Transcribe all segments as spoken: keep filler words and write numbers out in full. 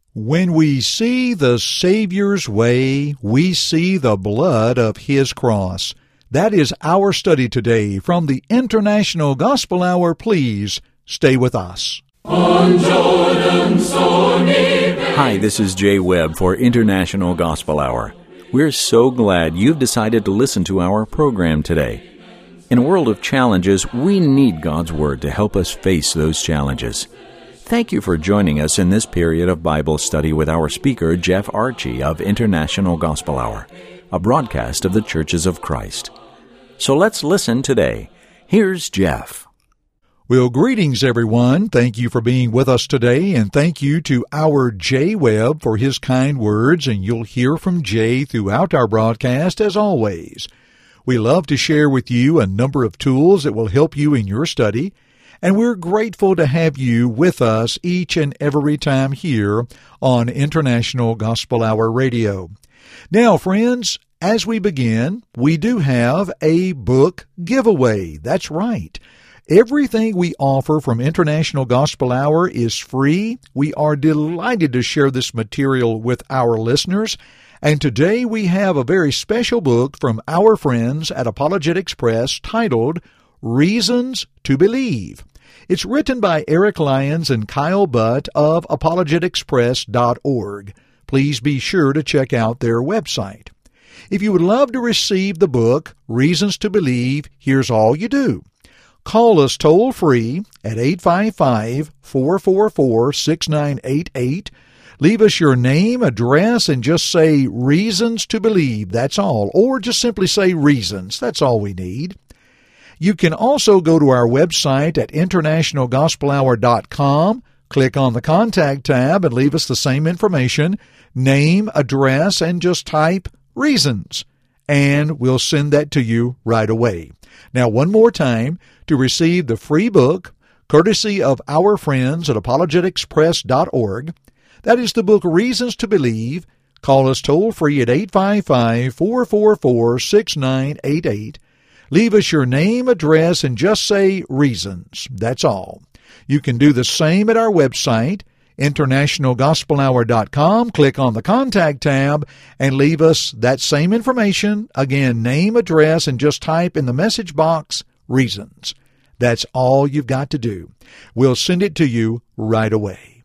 When we see the Savior's way, we see the blood of His cross. That is our study today from the International Gospel Hour. Please stay with us. On Jordan, so near. Hi, this is Jay Webb for International Gospel Hour. We're so glad you've decided to listen to our program today. In a world of challenges, we need God's Word to help us face those challenges. Thank you for joining us in this period of Bible study with our speaker, Jeff Archie of International Gospel Hour, a broadcast of the Churches of Christ. So let's listen today. Here's Jeff. Well, greetings, everyone. Thank you for being with us today, and thank you to our Jay Webb for his kind words, and you'll hear from Jay throughout our broadcast, as always. We love to share with you a number of tools that will help you in your study, and we're grateful to have you with us each and every time here on International Gospel Hour Radio. Now, friends, as we begin, we do have a book giveaway. That's right. Everything we offer from International Gospel Hour is free. We are delighted to share this material with our listeners. And today we have a very special book from our friends at Apologetics Press titled Reasons to Believe. It's written by Eric Lyons and Kyle Butt of apologetics press dot org. Please be sure to check out their website. If you would love to receive the book, Reasons to Believe, here's all you do. Call us toll-free at eight five five, four four four, six nine eight eight. Leave us your name, address, and just say Reasons to Believe. That's all. Or just simply say Reasons. That's all we need. You can also go to our website at international gospel hour dot com, click on the Contact tab, and leave us the same information, name, address, and just type Reasons, and we'll send that to you right away. Now, one more time, to receive the free book, courtesy of our friends at apologetics press dot org, that is the book Reasons to Believe. Call us toll-free at eight five five, four four four, six nine eight eight. Leave us your name, address, and just say Reasons. That's all. You can do the same at our website, international gospel hour dot com. Click on the Contact tab and leave us that same information. Again, name, address, and just type in the message box, Reasons. That's all you've got to do. We'll send it to you right away.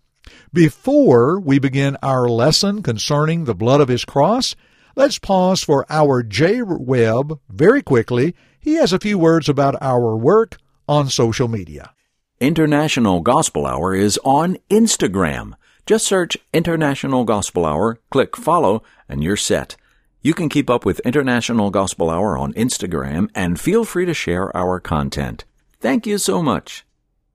Before we begin our lesson concerning the blood of His cross, let's pause for our Jay Webb very quickly. He has a few words about our work on social media. International Gospel Hour is on Instagram. Just search International Gospel Hour, click follow, and you're set. You can keep up with International Gospel Hour on Instagram and feel free to share our content. Thank you so much.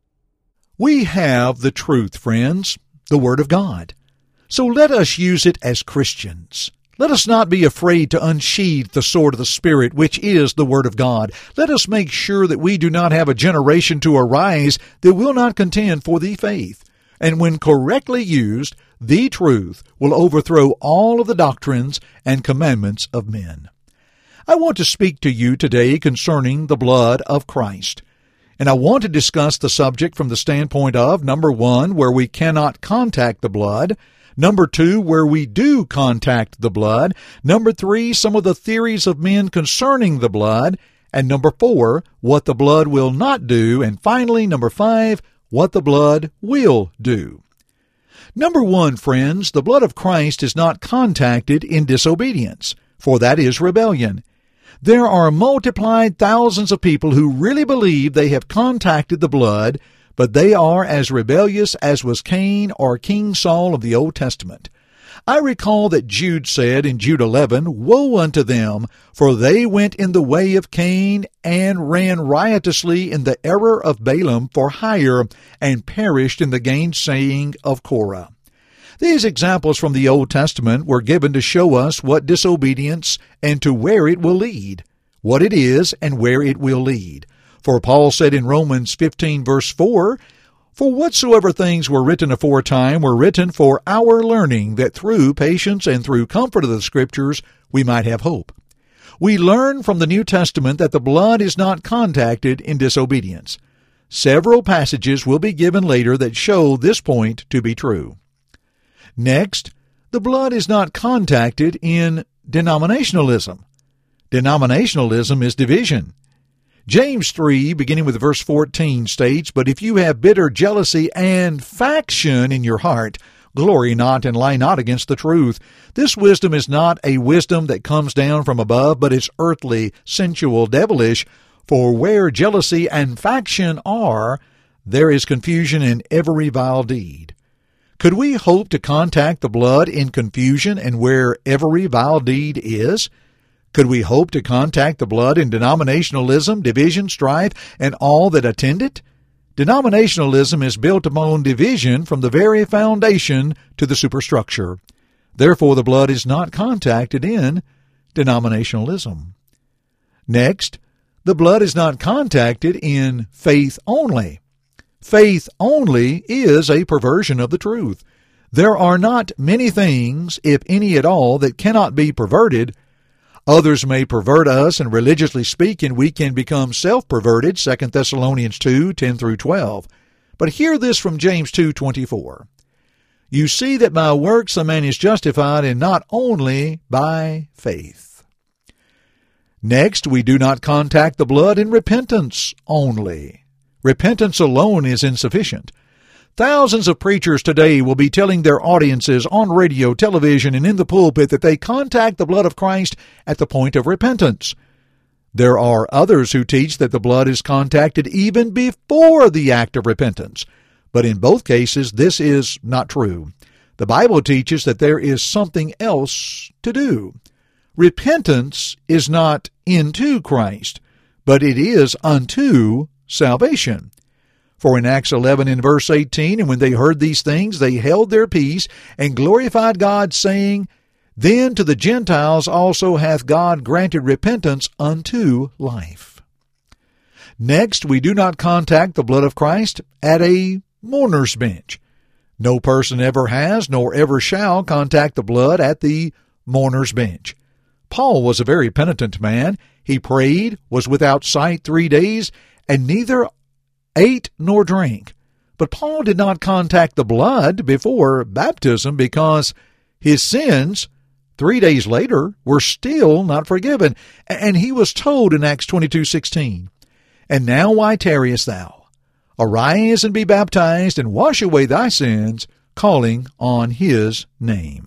We have the truth, friends, the Word of God. So let us use it as Christians. Let us not be afraid to unsheathe the sword of the Spirit, which is the Word of God. Let us make sure that we do not have a generation to arise that will not contend for the faith. And when correctly used, the truth will overthrow all of the doctrines and commandments of men. I want to speak to you today concerning the blood of Christ. And I want to discuss the subject from the standpoint of, number one, where we cannot contact the blood. Number two, where we do contact the blood. Number three, some of the theories of men concerning the blood. And number four, what the blood will not do. And finally, number five, what the blood will do. Number one, friends, the blood of Christ is not contacted in disobedience, for that is rebellion. There are multiplied thousands of people who really believe they have contacted the blood, but they are as rebellious as was Cain or King Saul of the Old Testament. I recall that Jude said in Jude eleven, Woe unto them, for they went in the way of Cain, and ran riotously in the error of Balaam for hire, and perished in the gainsaying of Korah. These examples from the Old Testament were given to show us what disobedience and to where it will lead, what it is and where it will lead. For Paul said in Romans fifteen, verse four, For whatsoever things were written aforetime were written for our learning, that through patience and through comfort of the Scriptures we might have hope. We learn from the New Testament that the blood is not contacted in disobedience. Several passages will be given later that show this point to be true. Next, the blood is not contacted in denominationalism. Denominationalism is division. James three, beginning with verse fourteen, states, "But if you have bitter jealousy and faction in your heart, glory not and lie not against the truth. This wisdom is not a wisdom that comes down from above, but is earthly, sensual, devilish. For where jealousy and faction are, there is confusion in every vile deed." Could we hope to contact the blood in confusion and where every vile deed is? Could we hope to contact the blood in denominationalism, division, strife, and all that attend it? Denominationalism is built upon division from the very foundation to the superstructure. Therefore, the blood is not contacted in denominationalism. Next, the blood is not contacted in faith only. Faith only is a perversion of the truth. There are not many things, if any at all, that cannot be perverted. Others may pervert us, and religiously speaking, we can become self-perverted, Second Thessalonians two, ten through twelve. But hear this from James two, twenty-four. "You see that by works a man is justified, and not only by faith." Next, we do not contact the blood in repentance only. Repentance alone is insufficient. Thousands of preachers today will be telling their audiences on radio, television, and in the pulpit that they contact the blood of Christ at the point of repentance. There are others who teach that the blood is contacted even before the act of repentance. But in both cases, this is not true. The Bible teaches that there is something else to do. Repentance is not into Christ, but it is unto salvation. For in Acts eleven in verse eighteen, "And when they heard these things, they held their peace, and glorified God, saying, Then to the Gentiles also hath God granted repentance unto life." Next, we do not contact the blood of Christ at a mourner's bench. No person ever has, nor ever shall, contact the blood at the mourner's bench. Paul was a very penitent man. He prayed, was without sight three days, and neither ate nor drank. But Paul did not contact the blood before baptism because his sins, three days later, were still not forgiven. And he was told in Acts twenty-two sixteen, "And now why tarriest thou? Arise and be baptized, and wash away thy sins, calling on his name."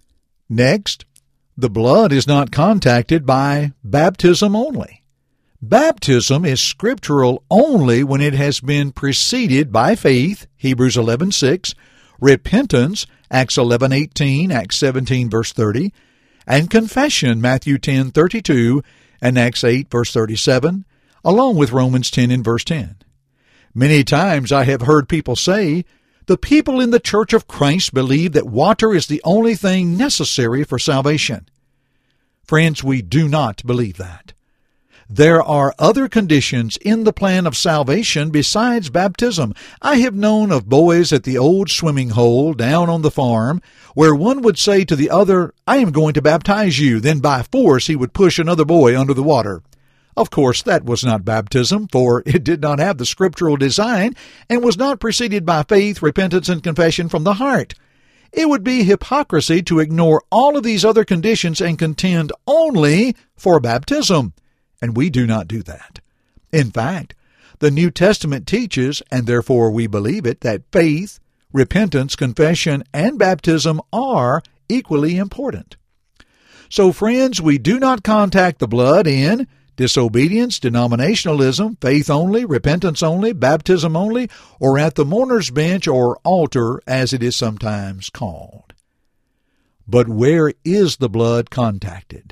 Next, the blood is not contacted by baptism only. Baptism is scriptural only when it has been preceded by faith, Hebrews eleven six, repentance, Acts eleven eighteen, Acts seventeen verse thirty, and confession, Matthew ten thirty-two, and Acts eight verse thirty-seven, along with Romans ten and verse ten. Many times I have heard people say, the people in the Church of Christ believe that water is the only thing necessary for salvation. Friends, we do not believe that. There are other conditions in the plan of salvation besides baptism. I have known of boys at the old swimming hole down on the farm where one would say to the other, "I am going to baptize you." Then by force he would push another boy under the water. Of course, that was not baptism, for it did not have the scriptural design and was not preceded by faith, repentance, and confession from the heart. It would be hypocrisy to ignore all of these other conditions and contend only for baptism. And we do not do that. In fact, the New Testament teaches, and therefore we believe it, that faith, repentance, confession, and baptism are equally important. So, friends, we do not contact the blood in disobedience, denominationalism, faith only, repentance only, baptism only, or at the mourner's bench or altar, as it is sometimes called. But where is the blood contacted?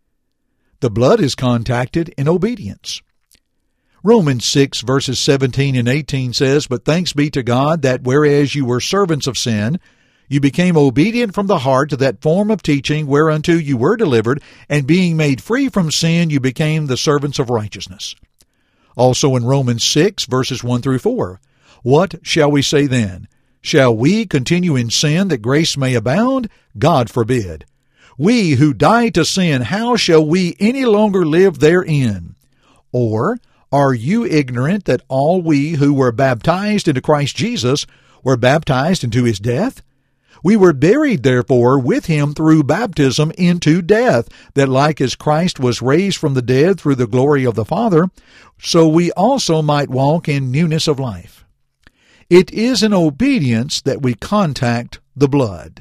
The blood is contacted in obedience. Romans six verses seventeen and eighteen says, "But thanks be to God that whereas you were servants of sin, you became obedient from the heart to that form of teaching whereunto you were delivered, and being made free from sin, you became the servants of righteousness." Also in Romans six verses one through four, "What shall we say then? Shall we continue in sin that grace may abound? God forbid. We who died to sin, how shall we any longer live therein? Or are you ignorant that all we who were baptized into Christ Jesus were baptized into his death? We were buried, therefore, with him through baptism into death, that like as Christ was raised from the dead through the glory of the Father, so we also might walk in newness of life. It is in obedience that we contact the blood.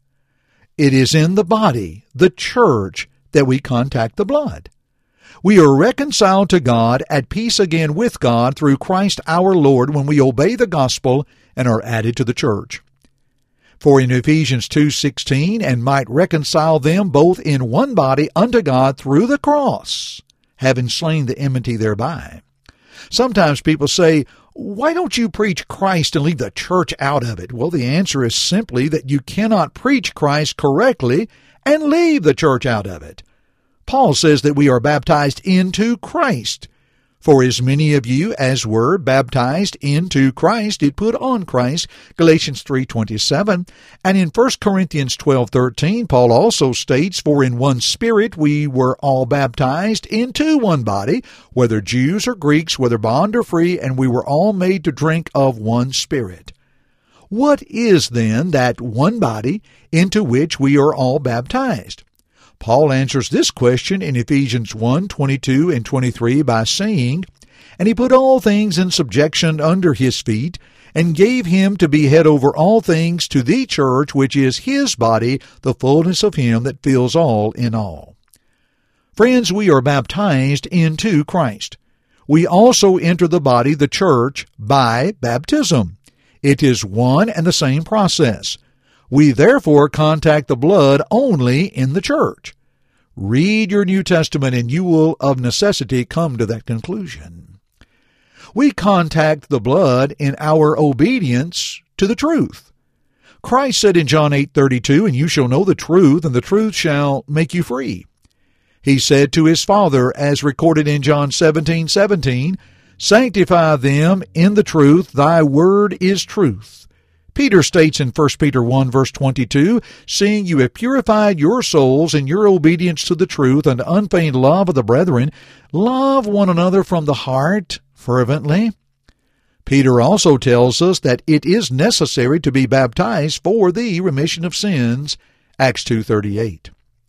It is in the body, the church, that we contact the blood. We are reconciled to God, at peace again with God through Christ our Lord, when we obey the gospel and are added to the church. For in Ephesians two sixteen, and might reconcile them both in one body unto God through the cross, having slain the enmity thereby. Sometimes people say, why don't you preach Christ and leave the church out of it? Well, the answer is simply that you cannot preach Christ correctly and leave the church out of it. Paul says that we are baptized into Christ. For as many of you as were baptized into Christ did put on Christ, Galatians three twenty-seven. And in First Corinthians twelve thirteen, Paul also states, for in one Spirit we were all baptized into one body, whether Jews or Greeks, whether bond or free, and we were all made to drink of one Spirit. What is then that one body into which we are all baptized? Paul answers this question in Ephesians one twenty-two and twenty-three by saying, And he put all things in subjection under his feet, and gave him to be head over all things to the church, which is his body, the fullness of him that fills all in all. Friends, we are baptized into Christ. We also enter the body, the church, by baptism. It is one and the same process. We therefore contact the blood only in the church. Read your New Testament and you will of necessity come to that conclusion. We contact the blood in our obedience to the truth. Christ said in John eight thirty-two, And you shall know the truth, and the truth shall make you free. He said to his Father, as recorded in John seventeen seventeen, Sanctify them in the truth, thy word is truth. Peter states in First Peter one, verse twenty-two, Seeing you have purified your souls in your obedience to the truth and unfeigned love of the brethren, love one another from the heart fervently. Peter also tells us that it is necessary to be baptized for the remission of sins, Acts two thirty-eight.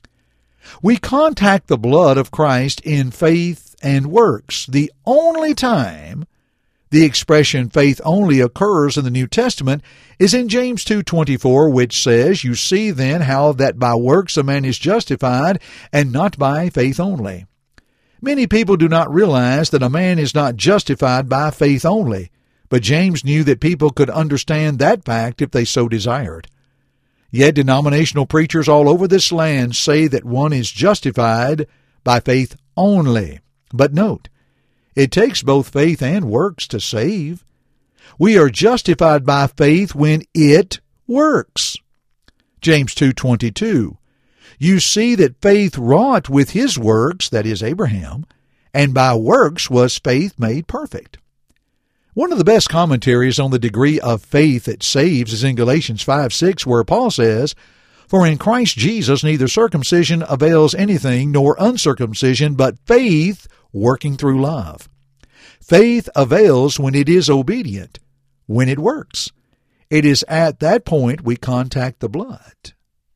We contact the blood of Christ in faith and works. The only time the expression faith only occurs in the New Testament is in James two twenty-four, which says, You see then how that by works a man is justified, and not by faith only. Many people do not realize that a man is not justified by faith only, but James knew that people could understand that fact if they so desired. Yet denominational preachers all over this land say that one is justified by faith only. But note, it takes both faith and works to save. We are justified by faith when it works. James two twenty-two. You see that faith wrought with his works, that is Abraham, and by works was faith made perfect. One of the best commentaries on the degree of faith that saves is in Galatians five six, where Paul says, For in Christ Jesus neither circumcision avails anything, nor uncircumcision, but faith working through love. Faith avails when it is obedient, when it works. It is at that point we contact the blood.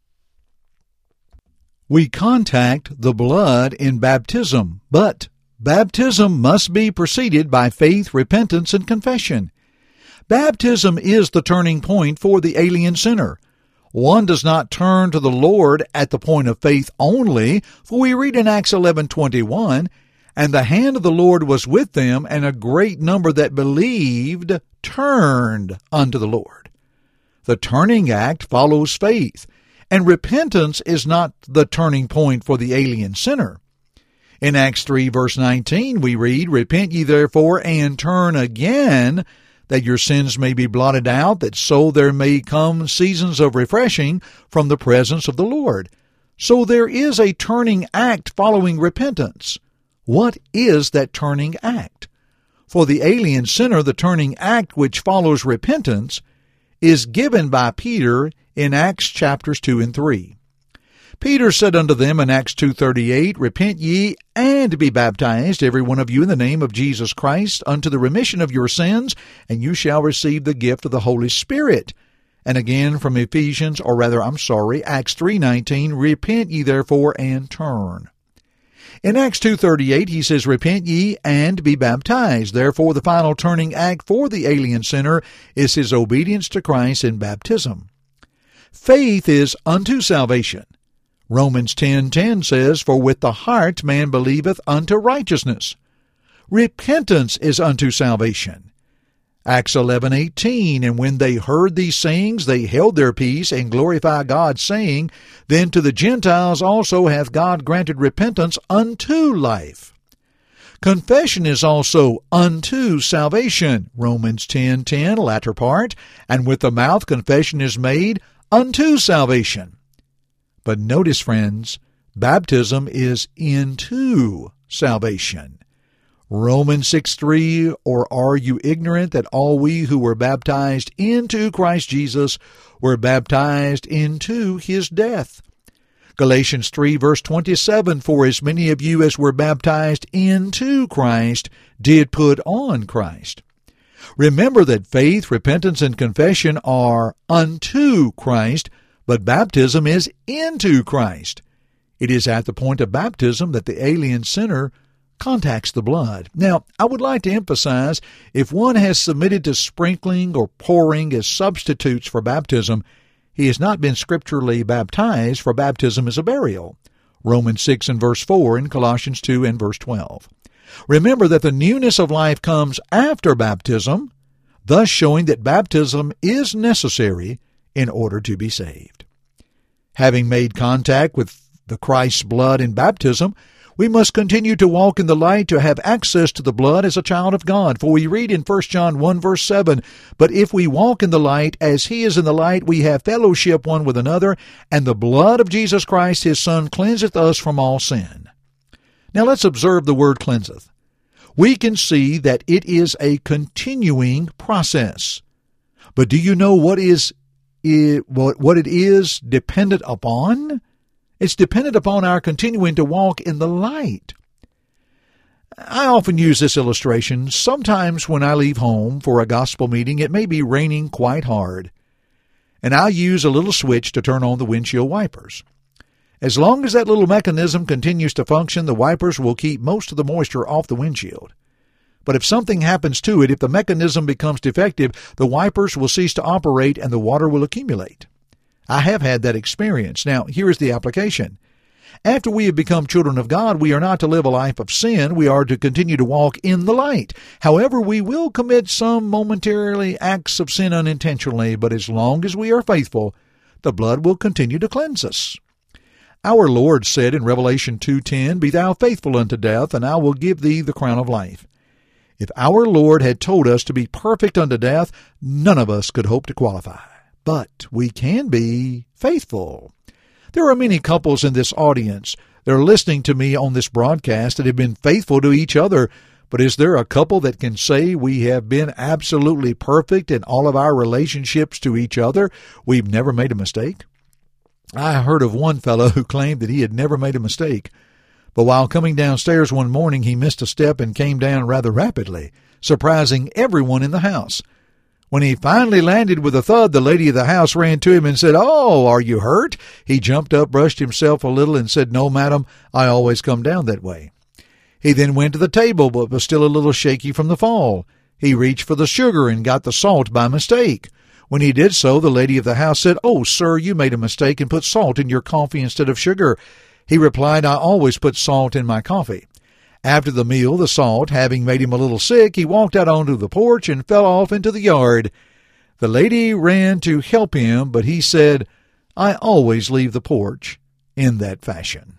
We contact the blood in baptism, but baptism must be preceded by faith, repentance, and confession. Baptism is the turning point for the alien sinner. One does not turn to the Lord at the point of faith only, for we read in Acts eleven twenty-one, And the hand of the Lord was with them, and a great number that believed turned unto the Lord. The turning act follows faith, and repentance is not the turning point for the alien sinner. In Acts three, verse nineteen, we read, Repent ye therefore, and turn again, that your sins may be blotted out, that so there may come seasons of refreshing from the presence of the Lord. So there is a turning act following repentance. What is that turning act? For the alien sinner, the turning act which follows repentance is given by Peter in Acts chapters two and three. Peter said unto them in Acts two thirty-eight, Repent ye, and be baptized, every one of you, in the name of Jesus Christ, unto the remission of your sins, and you shall receive the gift of the Holy Spirit. And again from Ephesians, or rather, I'm sorry, Acts three nineteen, repent ye therefore and turn. In Acts two thirty-eight, he says, repent ye and be baptized. Therefore, the final turning act for the alien sinner is his obedience to Christ in baptism. Faith is unto salvation. Romans ten ten says, for with the heart man believeth unto righteousness. Repentance is unto salvation. Acts eleven eighteen, and when they heard these things, they held their peace and glorified God, saying, then to the Gentiles also hath God granted repentance unto life. Confession is also unto salvation. Romans ten ten, latter part, and with the mouth confession is made unto salvation. But notice, friends, baptism is into salvation. Romans six three, or are you ignorant that all we who were baptized into Christ Jesus were baptized into his death? Galatians three verse twenty-seven, for as many of you as were baptized into Christ did put on Christ. Remember that faith, repentance, and confession are unto Christ, but baptism is into Christ. It is at the point of baptism that the alien sinner contacts the blood. Now, I would like to emphasize, if one has submitted to sprinkling or pouring as substitutes for baptism, he has not been scripturally baptized, for baptism is a burial. Romans six and verse four and Colossians two and verse twelve. Remember that the newness of life comes after baptism, thus showing that baptism is necessary in order to be saved. Having made contact with the Christ's blood in baptism, we must continue to walk in the light to have access to the blood as a child of God. For we read in First John one verse seven, but if we walk in the light as he is in the light, we have fellowship one with another, and the blood of Jesus Christ his Son cleanseth us from all sin. Now let's observe the word cleanseth. We can see that it is a continuing process. But do you know what is it, what, what it is dependent upon? It's dependent upon our continuing to walk in the light. I often use this illustration. Sometimes when I leave home for a gospel meeting, it may be raining quite hard, and I'll use a little switch to turn on the windshield wipers. As long as that little mechanism continues to function, the wipers will keep most of the moisture off the windshield. But if something happens to it, if the mechanism becomes defective, the wipers will cease to operate and the water will accumulate. I have had that experience. Now, here is the application. After we have become children of God, we are not to live a life of sin. We are to continue to walk in the light. However, we will commit some momentarily acts of sin unintentionally, but as long as we are faithful, the blood will continue to cleanse us. Our Lord said in Revelation two ten, be thou faithful unto death, and I will give thee the crown of life. If our Lord had told us to be perfect unto death, none of us could hope to qualify. But we can be faithful. There are many couples in this audience that are listening to me on this broadcast that have been faithful to each other. But is there a couple that can say we have been absolutely perfect in all of our relationships to each other? We've never made a mistake? I heard of one fellow who claimed that he had never made a mistake. But while coming downstairs one morning, he missed a step and came down rather rapidly, surprising everyone in the house. When he finally landed with a thud, the lady of the house ran to him and said, oh, are you hurt? He jumped up, brushed himself a little, and said, no, madam, I always come down that way. He then went to the table, but was still a little shaky from the fall. He reached for the sugar and got the salt by mistake. When he did so, the lady of the house said, oh, sir, you made a mistake and put salt in your coffee instead of sugar. He replied, I always put salt in my coffee. After the meal, the salt having made him a little sick, he walked out onto the porch and fell off into the yard. The lady ran to help him, but he said, I always leave the porch in that fashion.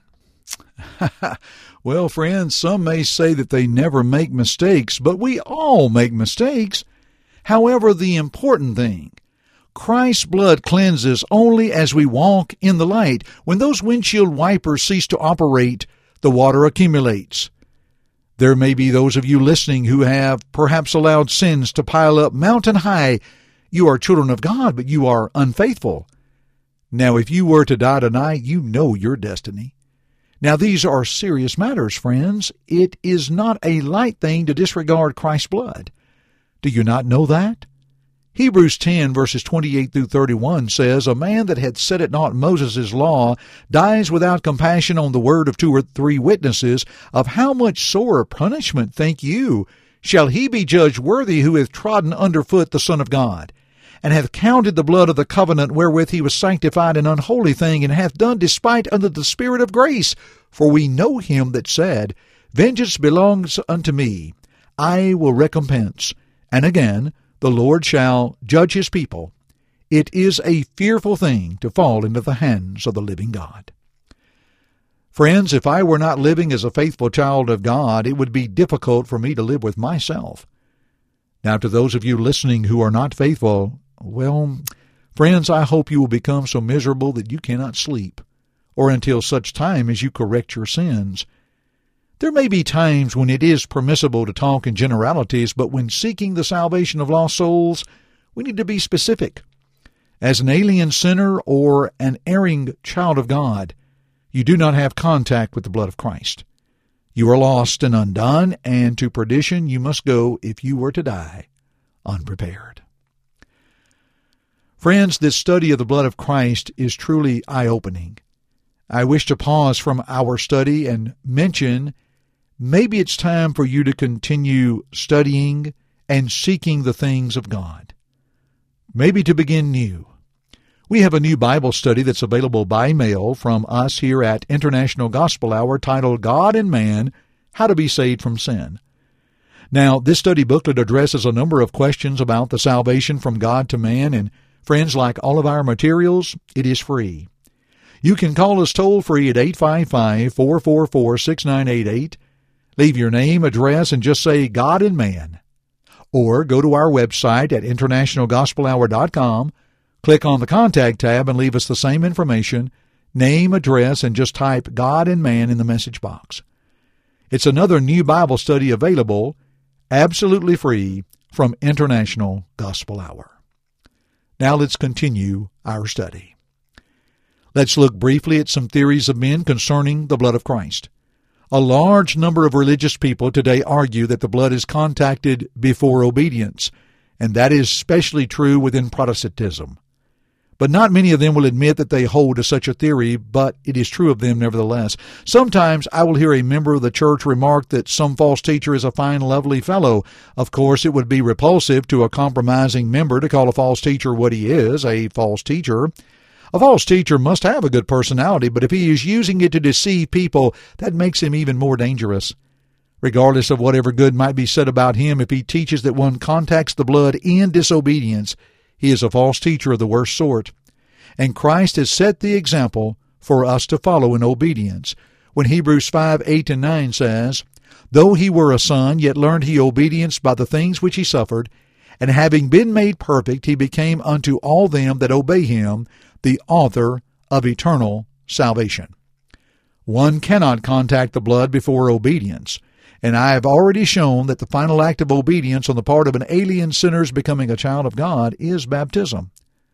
Well, friends, some may say that they never make mistakes, but we all make mistakes. However, the important thing, Christ's blood cleanses only as we walk in the light. When those windshield wipers cease to operate, the water accumulates. There may be those of you listening who have perhaps allowed sins to pile up mountain high. You are children of God, but you are unfaithful. Now, if you were to die tonight, you know your destiny. Now, these are serious matters, friends. It is not a light thing to disregard Christ's blood. Do you not know that? Hebrews ten, verses twenty-eight through thirty-one says, A man that hath set at naught Moses' law dies without compassion on the word of two or three witnesses. Of how much sorer punishment, think you, shall he be judged worthy who hath trodden under foot the Son of God, and hath counted the blood of the covenant wherewith he was sanctified an unholy thing, and hath done despite unto the Spirit of grace? For we know him that said, Vengeance belongs unto me, I will recompense. And again, the Lord shall judge his people. It is a fearful thing to fall into the hands of the living God. Friends, if I were not living as a faithful child of God, it would be difficult for me to live with myself. Now, to those of you listening who are not faithful, well, friends, I hope you will become so miserable that you cannot sleep, or until such time as you correct your sins. There may be times when it is permissible to talk in generalities, but when seeking the salvation of lost souls, we need to be specific. As an alien sinner or an erring child of God, you do not have contact with the blood of Christ. You are lost and undone, and to perdition you must go if you were to die unprepared. Friends, this study of the blood of Christ is truly eye-opening. I wish to pause from our study and mention maybe it's time for you to continue studying and seeking the things of God. Maybe to begin new. We have a new Bible study that's available by mail from us here at International Gospel Hour titled God and Man, How to Be Saved from Sin. Now, this study booklet addresses a number of questions about the salvation from God to man, and friends, like all of our materials, it is free. You can call us toll-free at eight five five, four four four, six nine eight eight. Leave your name, address, and just say God and Man. Or go to our website at international gospel hour dot com, click on the Contact tab, and leave us the same information, name, address, and just type God and Man in the message box. It's another new Bible study available, absolutely free, from International Gospel Hour. Now let's continue our study. Let's look briefly at some theories of men concerning the blood of Christ. A large number of religious people today argue that the blood is contacted before obedience, and that is especially true within Protestantism. But not many of them will admit that they hold to such a theory, but it is true of them nevertheless. Sometimes I will hear a member of the church remark that some false teacher is a fine, lovely fellow. Of course, it would be repulsive to a compromising member to call a false teacher what he is, a false teacher. A false teacher must have a good personality, but if he is using it to deceive people, that makes him even more dangerous. Regardless of whatever good might be said about him, if he teaches that one contacts the blood in disobedience, he is a false teacher of the worst sort. And Christ has set the example for us to follow in obedience, when Hebrews five, eight, and nine says, Though he were a son, yet learned he obedience by the things which he suffered, and having been made perfect, he became unto all them that obey him the author of eternal salvation. One cannot contact the blood before obedience, and I have already shown that the final act of obedience on the part of an alien sinner's becoming a child of God is baptism.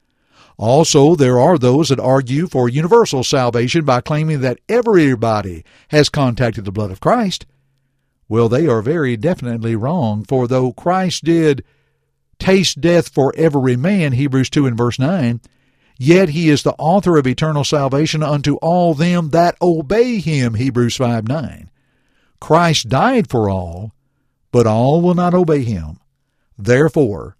Also, there are those that argue for universal salvation by claiming that everybody has contacted the blood of Christ. Well, they are very definitely wrong, for though Christ did taste death for every man, Hebrews two and verse nine, yet he is the author of eternal salvation unto all them that obey him, Hebrews five nine. Christ died for all, but all will not obey him. Therefore,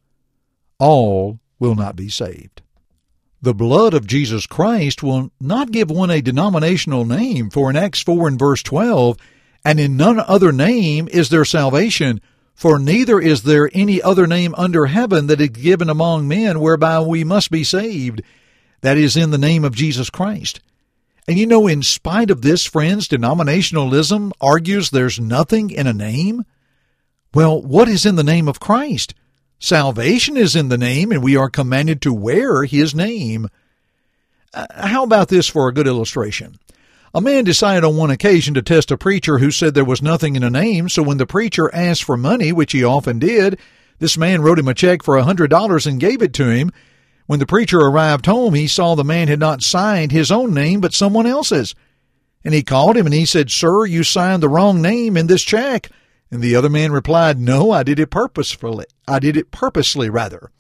all will not be saved. The blood of Jesus Christ will not give one a denominational name, for in Acts four and verse twelve, and in none other name is there salvation, for neither is there any other name under heaven that is given among men whereby we must be saved. That is in the name of Jesus Christ. And you know, in spite of this, friends, denominationalism argues there's nothing in a name. Well, what is in the name of Christ? Salvation is in the name, and we are commanded to wear his name. Uh, how about this for a good illustration? A man decided on one occasion to test a preacher who said there was nothing in a name, so when the preacher asked for money, which he often did, this man wrote him a check for one hundred dollars and gave it to him. When the preacher arrived home, he saw the man had not signed his own name, but someone else's. And he called him and he said, Sir, you signed the wrong name in this check. And the other man replied, No, I did it purposefully. I did it purposely, rather.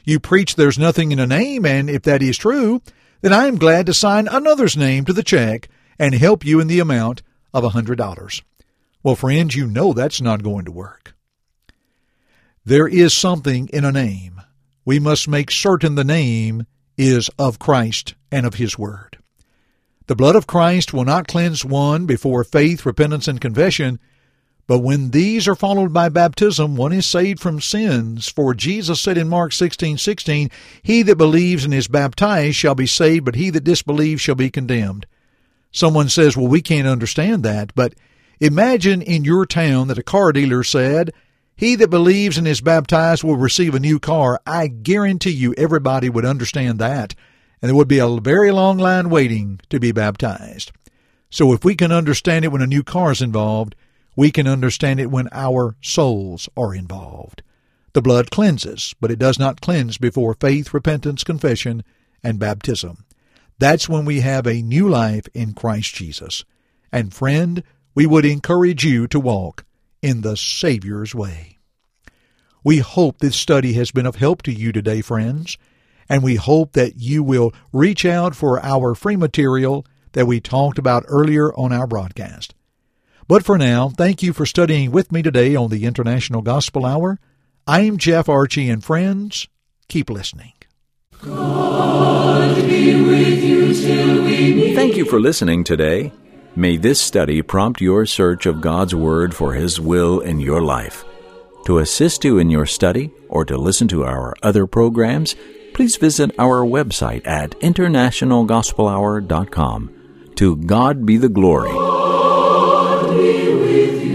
You preach there's nothing in a name, and if that is true, then I am glad to sign another's name to the check and help you in the amount of one hundred dollars. Well, friends, you know that's not going to work. There is something in a name. We must make certain the name is of Christ and of His Word. The blood of Christ will not cleanse one before faith, repentance, and confession, but when these are followed by baptism, one is saved from sins. For Jesus said in Mark sixteen sixteen, "He that believes and is baptized shall be saved, but he that disbelieves shall be condemned." Someone says, well, we can't understand that, but imagine in your town that a car dealer said, "He that believes and is baptized will receive a new car." I guarantee you everybody would understand that, and there would be a very long line waiting to be baptized. So if we can understand it when a new car is involved, we can understand it when our souls are involved. The blood cleanses, but it does not cleanse before faith, repentance, confession, and baptism. That's when we have a new life in Christ Jesus. And friend, we would encourage you to walk in the Savior's way. We hope this study has been of help to you today, friends, and we hope that you will reach out for our free material that we talked about earlier on our broadcast. But for now, thank you for studying with me today on the International Gospel Hour. I'm Jeff Archie, and friends, keep listening. God be with you till we meet. Thank you for listening today. May this study prompt your search of God's Word for His will in your life. To assist you in your study or to listen to our other programs, please visit our website at international gospel hour dot com. To God be the glory. God be with you.